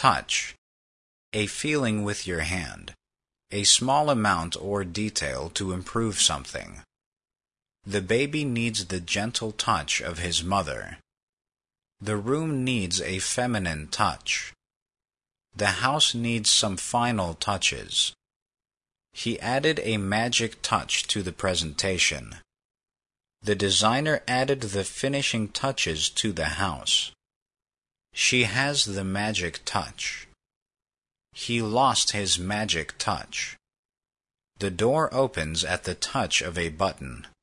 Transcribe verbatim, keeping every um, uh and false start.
Touch. A feeling with your hand. A small amount or detail to improve something. The baby needs the gentle touch of his mother. The room needs a feminine touch. The house needs some final touches. He added a magic touch to the presentation. The designer added the finishing touches to the house. She has the magic touch. He lost his magic touch. The door opens at the touch of a button.